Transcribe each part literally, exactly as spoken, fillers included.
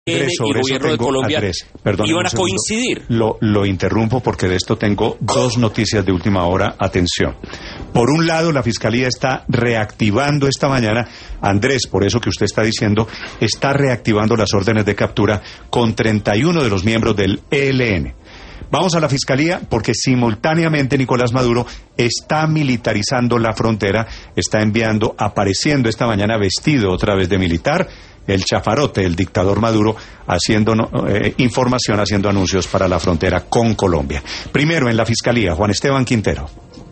Andrés, sobre y gobierno eso tengo, de Colombia Andrés, perdón, iban a coincidir. Lo, lo interrumpo porque de esto tengo dos noticias de última hora. Atención. Por un lado, la Fiscalía está reactivando esta mañana, Andrés, por eso que usted está diciendo, está reactivando las órdenes de captura con treinta y uno de los miembros del E L N. Vamos a la Fiscalía porque simultáneamente Nicolás Maduro está militarizando la frontera, está enviando, apareciendo esta mañana vestido otra vez de militar, el chafarote, el dictador Maduro, haciendo eh, información, haciendo anuncios para la frontera con Colombia. Primero en la Fiscalía, Juan Esteban Quintero.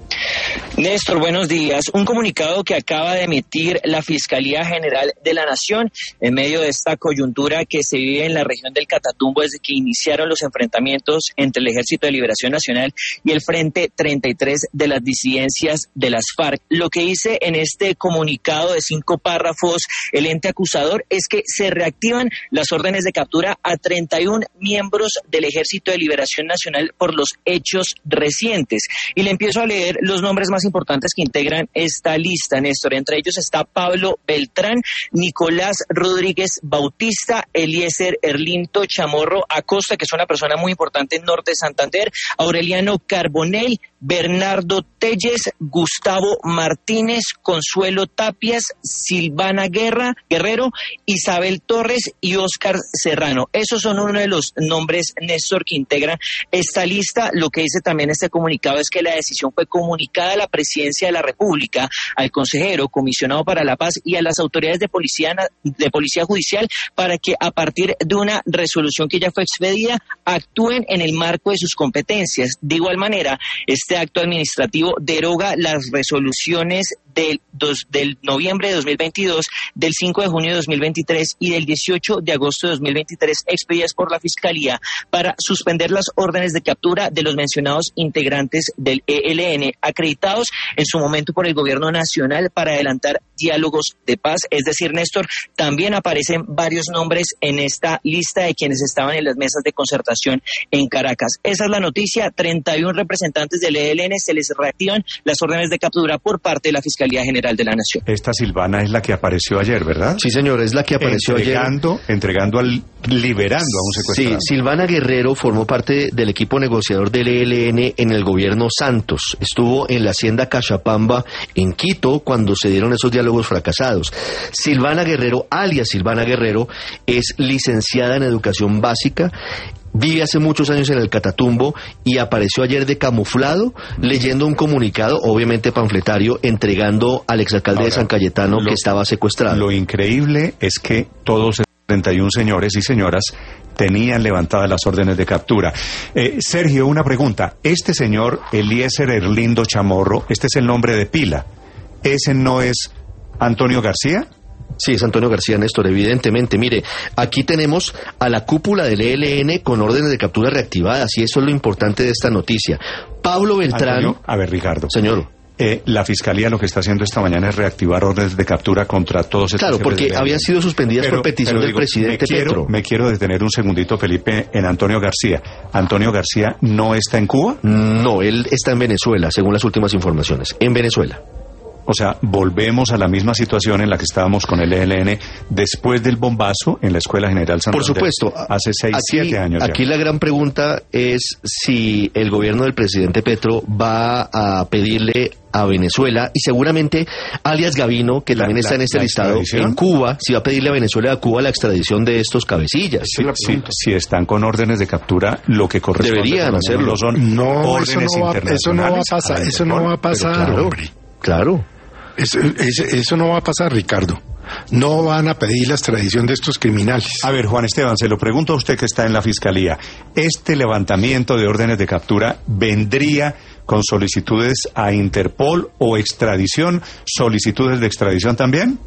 Néstor, buenos días. Un comunicado que acaba de emitir la Fiscalía General de la Nación en medio de esta coyuntura que se vive en la región del Catatumbo desde que iniciaron los enfrentamientos entre el Ejército de Liberación Nacional y el Frente treinta y tres de las disidencias de las FARC. Lo que dice en este comunicado de cinco párrafos el ente acusador es que se reactivan las órdenes de captura a treinta y uno miembros del Ejército de Liberación Nacional por los hechos recientes. Y le empiezo a leer los nombres más importantes que integran esta lista, Néstor. Entre ellos está Pablo Beltrán, Nicolás Rodríguez Bautista, Eliezer Erlinto Chamorro Acosta, que es una persona muy importante en Norte de Santander, Aureliano Carbonell, Bernardo Telles, Gustavo Martínez, Consuelo Tapias, Silvana Guerra, Guerrero, Isabel Torres y Óscar Serrano. Esos son uno de los nombres, Néstor, que integran esta lista. Lo que dice también este comunicado es que la decisión fue comunicada a la Presidencia de la República, al consejero, comisionado para la paz y a las autoridades de policía, de policía judicial para que a partir de una resolución que ya fue expedida actúen en el marco de sus competencias. De igual manera, este acto administrativo deroga las resoluciones del, dos, del noviembre de dos mil veintidós, del cinco de junio de dos mil veintitrés y del dieciocho de agosto de dos mil veintitrés expedidas por la Fiscalía para suspender las órdenes de captura de los mencionados integrantes del E L N, acreditados en su momento por el Gobierno Nacional para adelantar diálogos de paz. Es decir, Néstor, también aparecen varios nombres en esta lista de quienes estaban en las mesas de concertación en Caracas. Esa es la noticia. treinta y uno representantes del E L N se les reactivan las órdenes de captura por parte de la Fiscalía General de la Nación. Esta Silvana es la que apareció ayer, ¿verdad? Sí, señor, es la que apareció entregando, ayer. Entregando al, liberando a un secuestrado. Sí, Silvana Guerrero formó parte del equipo negociador del E L N en el gobierno Santos. Estuvo en la hacienda Cachapamba, en Quito, cuando se dieron esos diálogos fracasados. Silvana Guerrero, alias Silvana Guerrero, es licenciada en educación básica. Vive hace muchos años en el Catatumbo y apareció ayer de camuflado leyendo un comunicado, obviamente panfletario, entregando al exalcalde Ahora, de San Cayetano lo, que estaba secuestrado. Lo increíble es que todos treinta y uno señores y señoras tenían levantadas las órdenes de captura. Eh, Sergio, una pregunta. Este señor, Eliezer Erlindo Chamorro, este es el nombre de pila. ¿Ese no es Antonio García? Sí, es Antonio García, Néstor, evidentemente. Mire, aquí tenemos a la cúpula del E L N con órdenes de captura reactivadas, y eso es lo importante de esta noticia. Pablo Beltrán... Antonio, a ver, Ricardo. Señor. Eh, la Fiscalía lo que está haciendo esta mañana es reactivar órdenes de captura contra todos estos... Claro, porque habían sido suspendidas pero, por petición pero, digo, del presidente me quiero, Petro. Me quiero detener un segundito, Felipe, en Antonio García. ¿Antonio García no está en Cuba? No, él está en Venezuela, según las últimas informaciones. En Venezuela. O sea, volvemos a la misma situación en la que estábamos con el E L N después del bombazo en la Escuela General Santander. Por supuesto. Hace seis, aquí, siete años Aquí ya. La gran pregunta es si el gobierno del presidente Petro va a pedirle a Venezuela, y seguramente alias Gavino, que la, también está la, en este listado, en Cuba, si va a pedirle a Venezuela a Cuba la extradición de estos cabecillas. Sí, sí, si están con órdenes de captura, lo que corresponde... Deberían hacerlo. Son no, órdenes eso no, va, eso no va a pasar, eso no va a pasar, claro, hombre. Claro. Eso, eso, eso no va a pasar, Ricardo. No van a pedir la extradición de estos criminales. A ver, Juan Esteban, se lo pregunto a usted que está en la Fiscalía. ¿Este levantamiento de órdenes de captura vendría con solicitudes a Interpol o extradición, solicitudes de extradición también?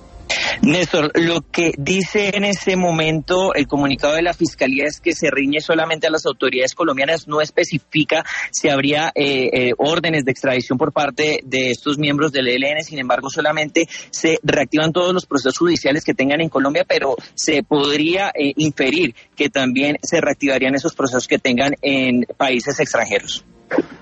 Néstor, lo que dice en este momento el comunicado de la Fiscalía es que se riñe solamente a las autoridades colombianas, no especifica si habría eh, eh, órdenes de extradición por parte de estos miembros del E L N, sin embargo solamente se reactivan todos los procesos judiciales que tengan en Colombia, pero se podría eh, inferir que también se reactivarían esos procesos que tengan en países extranjeros.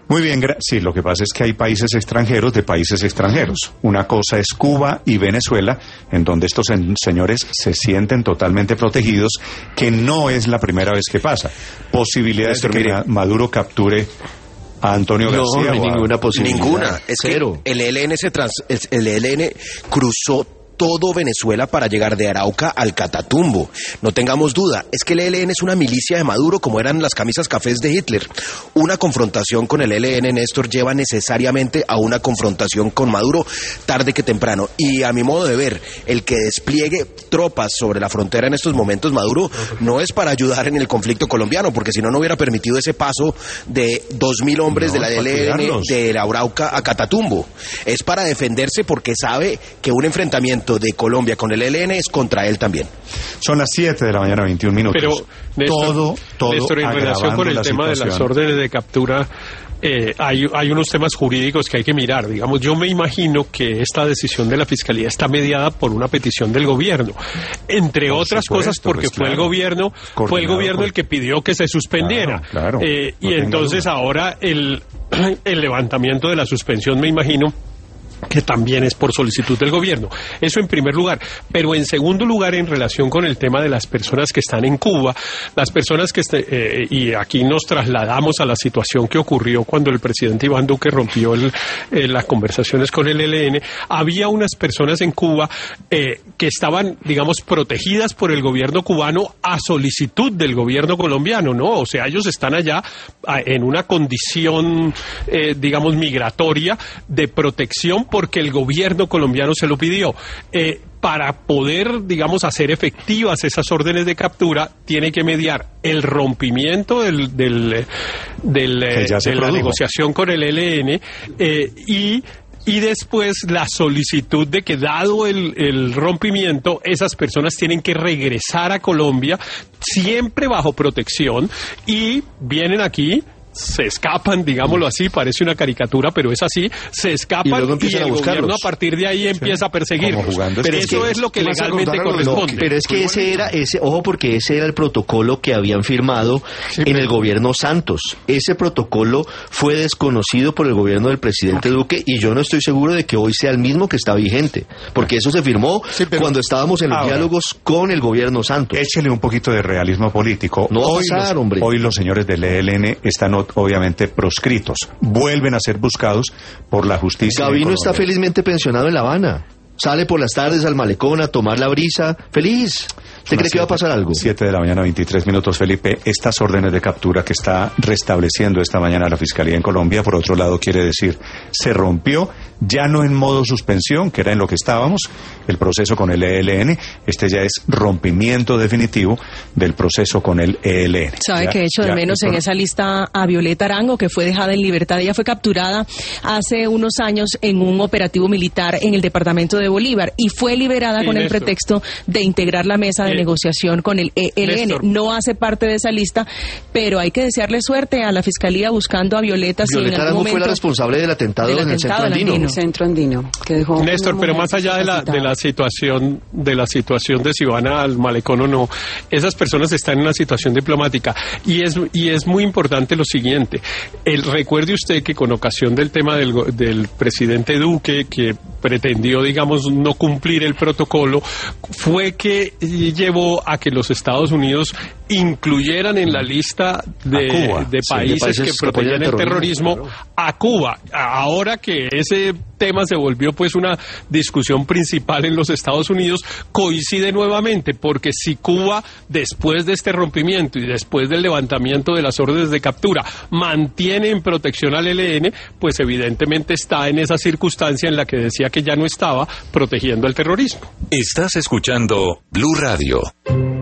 Muy bien, sí, lo que pasa es que hay países extranjeros de países extranjeros. Una cosa es Cuba y Venezuela, en donde estos en, señores se sienten totalmente protegidos, que no es la primera vez que pasa. Posibilidades de que mire, Maduro capture a Antonio no, García. No, hay ninguna posibilidad. Ninguna. Es Cero. que el E L N se trans, el E L N cruzó todo Venezuela para llegar de Arauca al Catatumbo. No tengamos duda, es que el E L N es una milicia de Maduro como eran las camisas cafés de Hitler. Una confrontación con el E L N, Néstor, lleva necesariamente a una confrontación con Maduro tarde que temprano. Y a mi modo de ver, el que despliegue tropas sobre la frontera en estos momentos, Maduro, no es para ayudar en el conflicto colombiano, porque si no, no hubiera permitido ese paso de dos mil hombres no, de la E L N de la Arauca a Catatumbo. Es para defenderse porque sabe que un enfrentamiento de Colombia con el E L N es contra él también. Son las siete de la mañana, veintiún minutos. Pero, Néstor, todo, todo Néstor, en relación con el tema situación. de las órdenes de captura, eh, hay, hay unos temas jurídicos que hay que mirar. Digamos, yo me imagino que esta decisión de la Fiscalía está mediada por una petición del gobierno, entre por otras supuesto, cosas porque pues, fue claro, el gobierno fue el gobierno por... el que pidió que se suspendiera. Claro, claro, eh, no y entonces duda. ahora el, el levantamiento de la suspensión, me imagino, que también es por solicitud del gobierno. Eso en primer lugar. Pero en segundo lugar, en relación con el tema de las personas que están en Cuba, las personas que... Este, eh, y aquí nos trasladamos a la situación que ocurrió cuando el presidente Iván Duque rompió el, eh, las conversaciones con el E L N. Había unas personas en Cuba eh, que estaban, digamos, protegidas por el gobierno cubano a solicitud del gobierno colombiano, ¿no? O sea, ellos están allá a, en una condición, eh, digamos, migratoria de protección porque el gobierno colombiano se lo pidió. Eh, para poder, digamos, hacer efectivas esas órdenes de captura, tiene que mediar el rompimiento del, del, del, de la produjo. negociación con el E L N eh, y... Y después la solicitud de que, dado el, el rompimiento, esas personas tienen que regresar a Colombia, siempre bajo protección, y vienen aquí, se escapan, digámoslo así, parece una caricatura, pero es así, se escapan y, y el gobierno a partir de ahí empieza sí. a perseguirlos. Pero es eso que, es lo que legalmente corresponde. No, pero es que ese era, ese, ojo, porque ese era el protocolo que habían firmado sí, en pero... el gobierno Santos. Ese protocolo fue desconocido por el gobierno del presidente Duque y yo no estoy seguro de que hoy sea el mismo que está vigente, porque eso se firmó sí, pero... cuando estábamos en los Ahora, diálogos con el gobierno Santos. Échele un poquito de realismo político. No hoy, va a pasar, los, hombre. hoy los señores del E L N están obviamente proscritos, vuelven a ser buscados por la justicia. Gavino está felizmente pensionado en La Habana, sale por las tardes al malecón a tomar la brisa, feliz. ¿Usted cree que va a pasar algo? siete de la mañana, veintitrés minutos, Felipe. Estas órdenes de captura que está restableciendo esta mañana la Fiscalía en Colombia, por otro lado, quiere decir, se rompió, ya no en modo suspensión, que era en lo que estábamos, el proceso con el E L N, este ya es rompimiento definitivo del proceso con el E L N. ¿Sabe que echo de menos en esa lista a Violeta Arango, que fue dejada en libertad? Ella fue capturada hace unos años en un operativo militar en el departamento de Bolívar y fue liberada sí, con Néstor. el pretexto de integrar la mesa de negociación con el E L N. Néstor. No hace parte de esa lista, pero hay que desearle suerte a la Fiscalía buscando a Violeta. Violeta si en algún momento, fue la responsable del atentado, del atentado en el Centro Andino. Centro Andino que dejó Néstor, pero más allá de la, de la situación de la situación de si van al malecón o no, esas personas están en una situación diplomática y es y es muy importante lo siguiente. El, recuerde usted que con ocasión del tema del, del presidente Duque, que pretendió, digamos, no cumplir el protocolo, fue que llevó a que los Estados Unidos incluyeran en la lista de, Cuba, de, países, sí, de países que protegían el terrorismo, terrorismo claro. a Cuba. Ahora que ese tema se volvió pues una discusión principal en los Estados Unidos, coincide nuevamente, porque si Cuba, después de este rompimiento y después del levantamiento de las órdenes de captura, mantiene en protección al E L N, pues evidentemente está en esa circunstancia en la que decía que ya no estaba protegiendo al terrorismo. Estás escuchando Blue Radio.